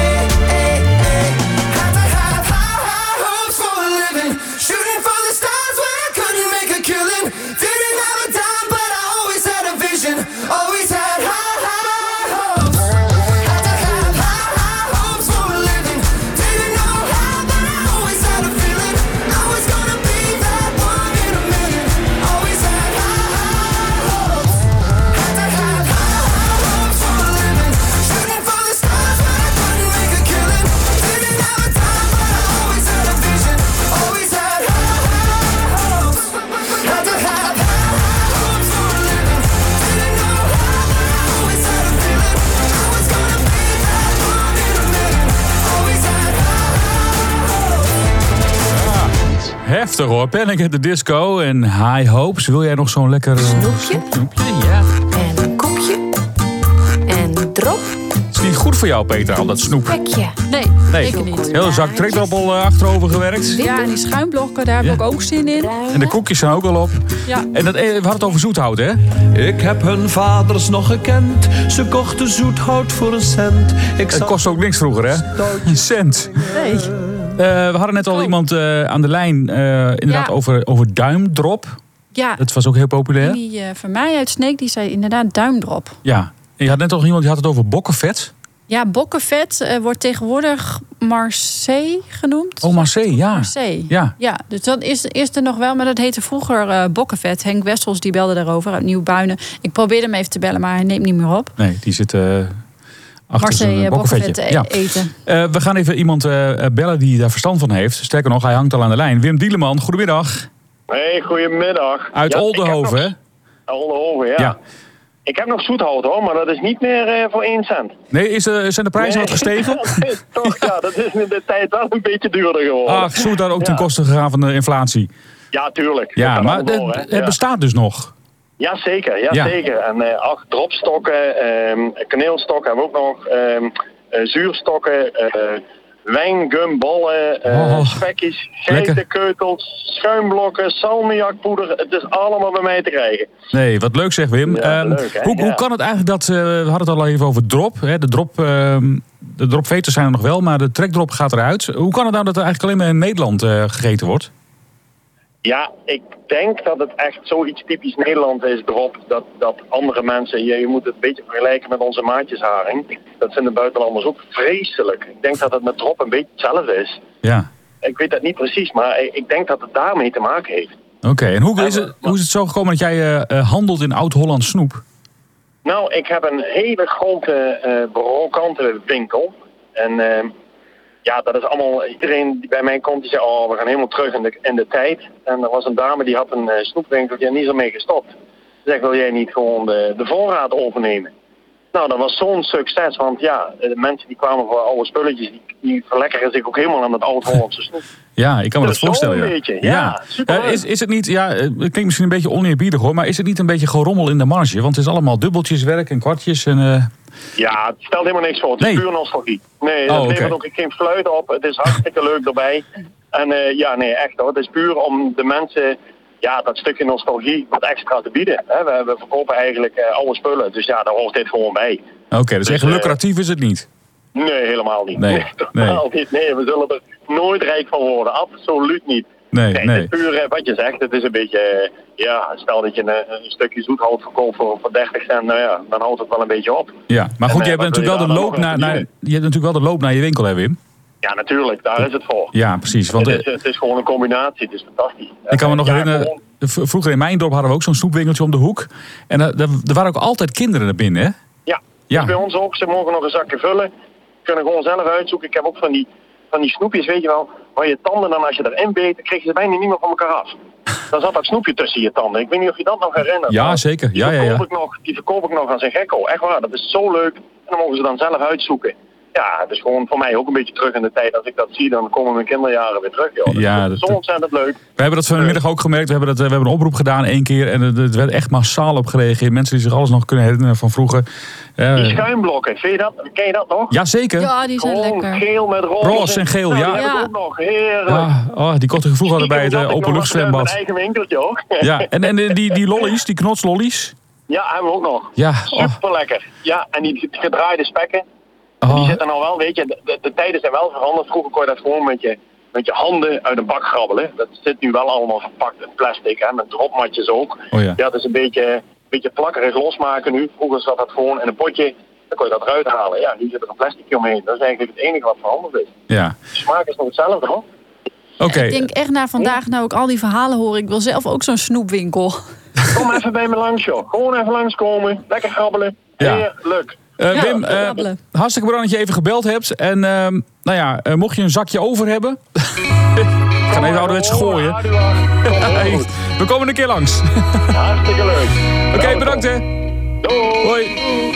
Had to have high hopes for a living, shooting for the stars when I couldn't make a killing. Didn't have a dime, but I always had a vision, always had high hopes. Had to have high hopes for a living, didn't know how, but I always had a feeling I was gonna be that one in a million. Always had high hopes. Had to have high hopes for a living, shooting for the stars when I couldn't make a killing. Didn't have a dime, but I always had a vision, always had high hopes. Had to have high hopes for a living, didn't know how, but I always had a feeling I was gonna be that one in a million. Always had Heftig hoor, Panic at the Disco en High Hopes. Wil jij nog zo'n lekker... Snoepje? Ja. En een kopje. En drop. Het is niet goed voor jou, Peter, al dat snoep. Spekje. Nee, Nee, zeker niet. heel zak trekdoppel achterover gewerkt. Ja, en die schuimblokken, daar heb ik ook zin in. En de koekjes zijn ook al op. Ja. En we hadden het over zoethout, hè? Ik heb hun vaders nog gekend. Ze kochten zoethout voor een cent. Het kost ook niks vroeger, hè? Een cent. Nee. We hadden net al iemand aan de lijn inderdaad over duimdrop. Ja. Dat was ook heel populair. Die van mij uit Sneek, die zei inderdaad duimdrop. Ja. En je had net al iemand die had het over bokkenvet. Ja, bokkenvet wordt tegenwoordig Marseille genoemd. Oh, Marseille, ja. Marseille. Ja. Ja, dus dat is er nog wel, maar dat heette vroeger bokkenvet. Henk Wessels die belde daarover uit Nieuw-Buinen. Ik probeerde hem even te bellen, maar hij neemt niet meer op. Nee, die zit achter Marseille zijn bokkenvetje. eten. We gaan even iemand bellen die daar verstand van heeft. Sterker nog, hij hangt al aan de lijn. Wim Dieleman, goedemiddag. Hey, goedemiddag. Uit Oldenhoven, hè? Oldenhoven, ja. Ik heb nog zoethout hoor, maar dat is niet meer voor 1 cent. Nee, zijn de prijzen wat gestegen? Toch, ja, dat is in de tijd wel een beetje duurder geworden. Ach, zoet daar ook ten koste gegaan van de inflatie. Ja, tuurlijk. Ja, maar het bestaat dus nog. Ja, zeker. Ja, zeker. En dropstokken, kaneelstokken hebben we ook nog, zuurstokken, wijngumballen, spekjes, geitenkeutels, schuimblokken, salmiakpoeder. Het is allemaal bij mij te krijgen. Nee, wat leuk zeg Wim. Ja, leuk, hè? Hoe kan het eigenlijk dat, we hadden het al even over drop. Hè, de dropveters zijn er nog wel, maar de trekdrop gaat eruit. Hoe kan het nou dat er eigenlijk alleen maar in Nederland gegeten wordt? Ja, ik denk dat het echt zoiets typisch Nederlands is, drop, dat andere mensen, je moet het een beetje vergelijken met onze maatjesharing. Dat zijn de buitenlanders ook vreselijk. Ik denk dat het met drop een beetje hetzelfde is. Ja. Ik weet dat niet precies, maar ik denk dat het daarmee te maken heeft. Oké, en hoe is het zo gekomen dat jij handelt in Oud-Holland snoep? Nou, ik heb een hele grote brokante winkel. En ja, dat is allemaal, iedereen die bij mij komt, die zegt, oh, we gaan helemaal terug in de tijd. En er was een dame die had een snoepwinkeltje en die is ermee gestopt. Ze zegt, wil jij niet gewoon de voorraad overnemen? Nou, dat was zo'n succes, want ja, de mensen die kwamen voor oude spulletjes, die verlekkeren zich ook helemaal aan het Oud-Hollandse snoep. Ja, ik kan me dat voorstellen. Een beetje, ja. Is het niet, het klinkt misschien een beetje oneerbiedig hoor, maar is het niet een beetje gerommel in de marge? Want het is allemaal dubbeltjeswerk en kwartjes en... Ja, het stelt helemaal niks voor. Het is puur nostalgie. Nee, dat levert ook geen fluit op. Het is hartstikke leuk erbij. En ja, nee, echt hoor. Het is puur om de mensen ja, dat stukje nostalgie wat extra te bieden. Hè. We verkopen eigenlijk oude spullen, dus ja, daar hoort dit gewoon bij. Oké, dus echt lucratief is het niet? Nee, helemaal niet. Nee. Niet. Nee, we zullen er nooit rijk van worden. Absoluut niet. Nee. Het is puur wat je zegt. Het is een beetje, stel dat je een stukje zoethout verkoopt voor 30 cent. Nou ja, dan houdt het wel een beetje op. Ja, maar goed, je hebt natuurlijk wel de loop naar je winkel, hè Wim? Ja, natuurlijk. Daar is het voor. Ja, precies. Want het is gewoon een combinatie. Het is fantastisch. Ik kan me nog herinneren, vroeger in mijn dorp hadden we ook zo'n snoepwinkeltje om de hoek. En er waren ook altijd kinderen er binnen, hè? Ja. Dus bij ons ook. Ze mogen nog een zakje vullen. Kunnen gewoon zelf uitzoeken. Ik heb ook van die snoepjes, weet je wel, waar je tanden dan als je erin beet, dan kreeg je ze bijna niet meer van elkaar af. Dan zat dat snoepje tussen je tanden. Ik weet niet of je dat nog herinnert. Ja, zeker. Die verkoop ik nog als een gekko. Echt waar, dat is zo leuk. En dan mogen ze dan zelf uitzoeken. Ja, het is gewoon voor mij ook een beetje terug in de tijd. Als ik dat zie, dan komen mijn kinderjaren weer terug. Joh. Ja, dat is zo ontzettend leuk. We hebben dat vanmiddag ook gemerkt. We hebben een oproep gedaan 1 keer. En het werd echt massaal op gereageerd. Mensen die zich alles nog kunnen herinneren van vroeger. Die schuimblokken, ken je dat nog? Jazeker. Ja, die zijn lekker. Geel met roze. Roze en geel, ja. Die heb ik ook nog. Heerlijk. Die kochten vroeger hadden bij het openluchtzwembad. Mijn eigen winkeltje hoor. Ja, en die lollies, die knotslollies. Ja, hebben we ook nog. Ja. Super lekker. Ja, en die gedraaide spekken. Die zitten nou wel, weet je, de tijden zijn wel veranderd. Vroeger kon je dat gewoon met je handen uit een bak grabbelen. Dat zit nu wel allemaal verpakt in plastic, hè, met dropmatjes ook. Oh ja. Ja, het is een beetje plakkerig losmaken nu. Vroeger zat dat gewoon in een potje, dan kon je dat eruit halen. Ja, nu zit er een plasticje omheen. Dat is eigenlijk het enige wat veranderd is. Ja. De smaak is nog hetzelfde, hoor. Oké. Ik denk echt na vandaag, nou ik al die verhalen hoor, ik wil zelf ook zo'n snoepwinkel. Kom even bij me langs, joh. Gewoon even langskomen, lekker grabbelen. Ja. Heerlijk. Wim, hartstikke bedankt dat je even gebeld hebt. En mocht je een zakje over hebben... ik ga even ouderwets gooien. We komen een keer langs. Hartstikke leuk. Oké, bedankt hè. Doei. Hoi.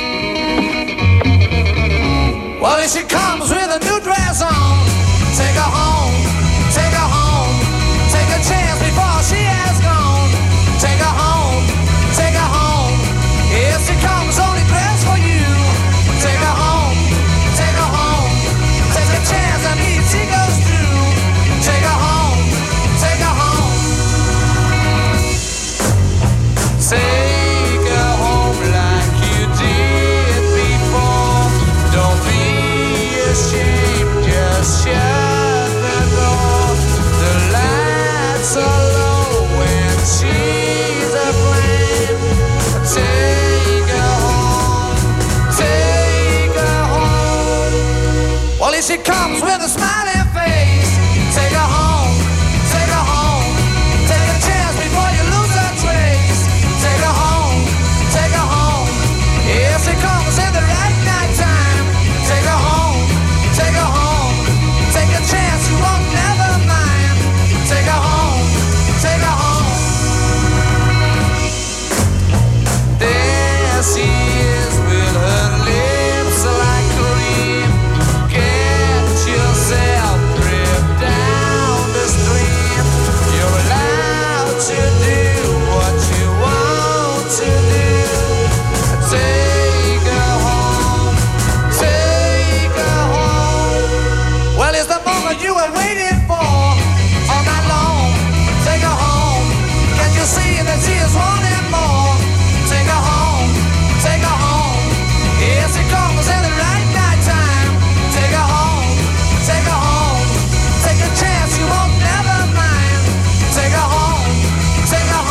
Well, if she comes with a new dress on, take her home, take her home. Take a chance before she has gone. Take her home, take her home. If she comes only dressed for you, take her home, take her home. Take a chance and if she goes through, take her home, take her home. Take her home like you did before. Don't be ashamed, just shut the door. The lights are low when she's aflame. Take her home, take her home. Well, if she comes with a smiling face, take her home, take her home. Take a chance before you lose her trace. Take her home, take her home. If she comes in the right night time, take her home, take her home. Take a chance you won't never mind. Take her home, take her home. There she is with her lips like cream. Get yourself drift down the stream. You're allowed to do what you want to do. Take her home, take her home. Well, it's the moment you were waiting for all night long. Take her home. Can't you see that she is wanting more? Take her home, take her home. If she comes in the right night time, take her home, take her home. Take a chance you won't never mind. Take her home, take her home.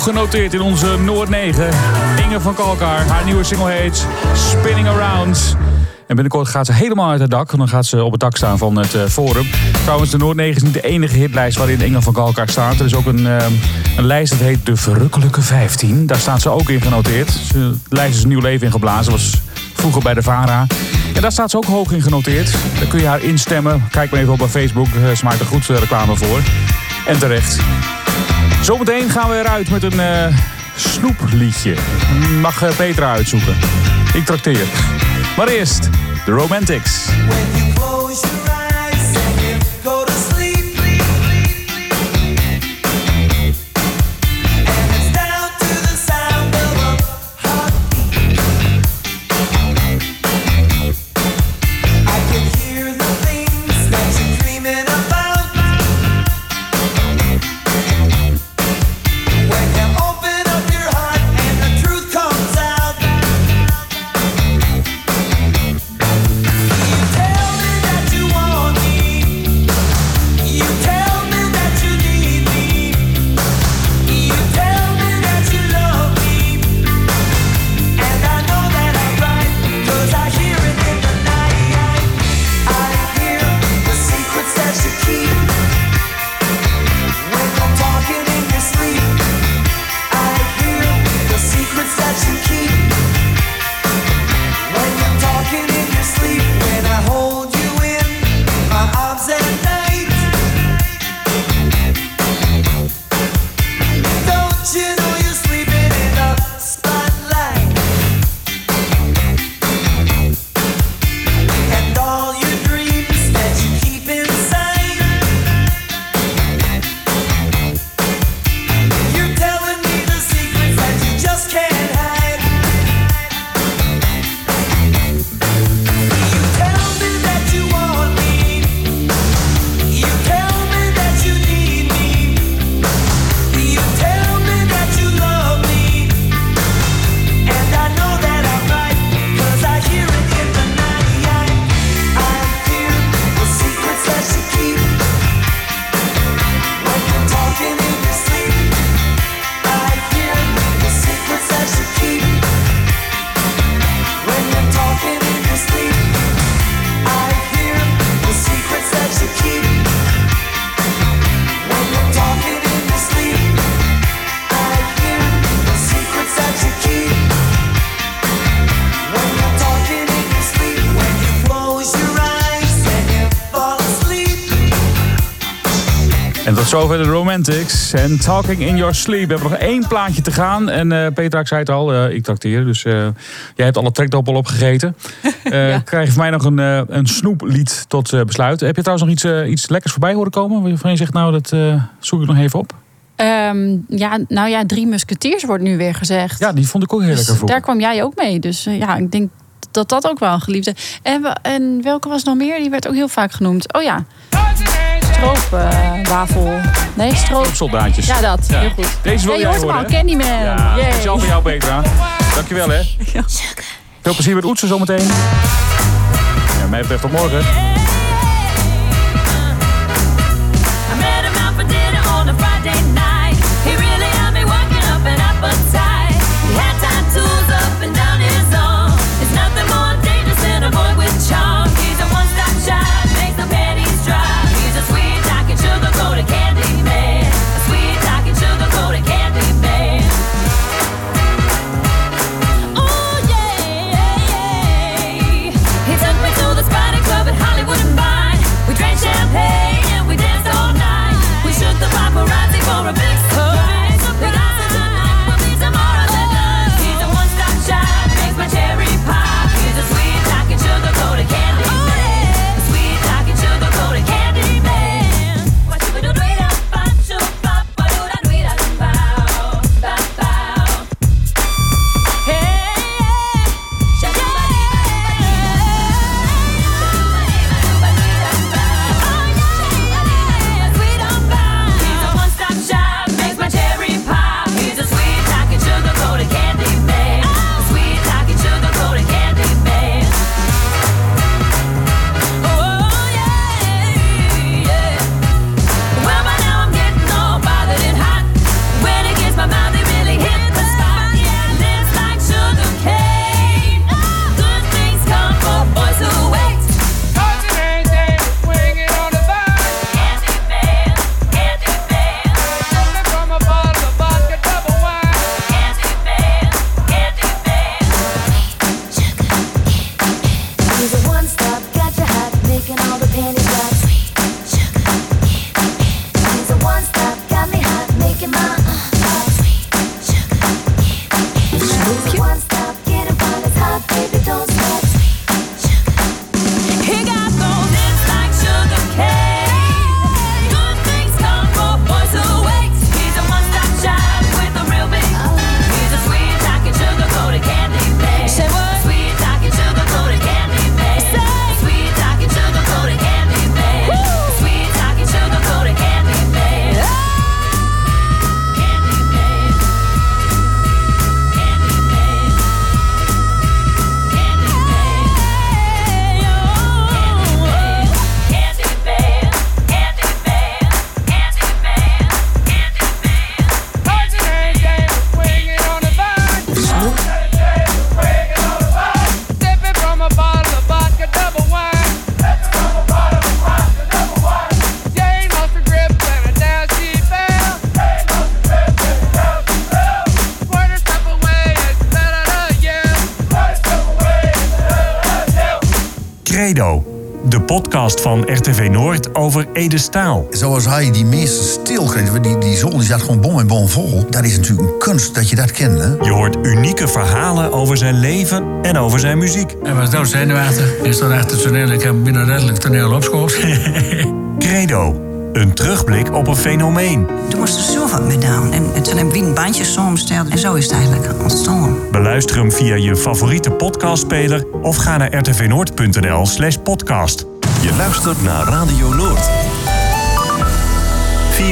Hoog genoteerd in onze Noord 9. Inge van Kalkar, haar nieuwe single heet Spinning Around. En binnenkort gaat ze helemaal uit het dak. Dan gaat ze op het dak staan van het Forum. Trouwens, de Noord 9 is niet de enige hitlijst waarin Inge van Kalkar staat. Er is ook een lijst dat heet De Verrukkelijke 15. Daar staat ze ook in genoteerd. De lijst is een nieuw leven ingeblazen. Was vroeger bij de VARA. En daar staat ze ook hoog in genoteerd. Daar kun je haar instemmen. Kijk maar even op haar Facebook. Ze maakt er goed reclame voor. En terecht. Zometeen gaan we eruit met een snoepliedje. Mag Petra uitzoeken. Ik trakteer. Maar eerst, The Romantics. En tot zover de Romantics en Talking in Your Sleep. We hebben nog 1 plaatje te gaan. En Petra, ik zei het al, ik trakteer. Dus jij hebt alle trekdop al opgegeten. Ja. Krijg je van mij nog een snoeplied tot besluit. Heb je trouwens nog iets lekkers voorbij horen komen? Waarvan je zegt, nou, dat zoek ik nog even op. 3 Musketiers wordt nu weer gezegd. Ja, die vond ik ook heel lekker voor. Daar kwam jij ook mee. Dus ik denk dat ook wel een geliefde. En welke was nog meer? Die werd ook heel vaak genoemd. Oh ja. Stroopwafel. Nee, stroopsoldaatjes. Ja, dat. Ja. Heel goed. Deze wil jij horen, hoort hem al, Candyman. Ja, speciaal voor jou, Petra. Dankjewel, hè. Ja. Veel plezier met Oetsen zometeen. Ja, mij betreft tot morgen. Champagne and we danced all night. We shook the De podcast van RTV Noord over Ede Staal. Zoals hij die meeste stil kreeg, die zon die zat gewoon bom en bom vol. Dat is natuurlijk een kunst dat je dat kent, hè? Je hoort unieke verhalen over zijn leven en over zijn muziek. Hij was dood zenuwachtig. Hij stond achter het toneel. Ik heb binnen redelijk toneel opgeschoopt. Credo. Een terugblik op een fenomeen. Toen moest er zo wat mee doen. En toen heb ik een bandje samengesteld. En zo is het eigenlijk ontstaan. Beluister hem via je favoriete podcastspeler of ga naar rtvnoord.nl/podcast. Je luistert naar Radio Noord.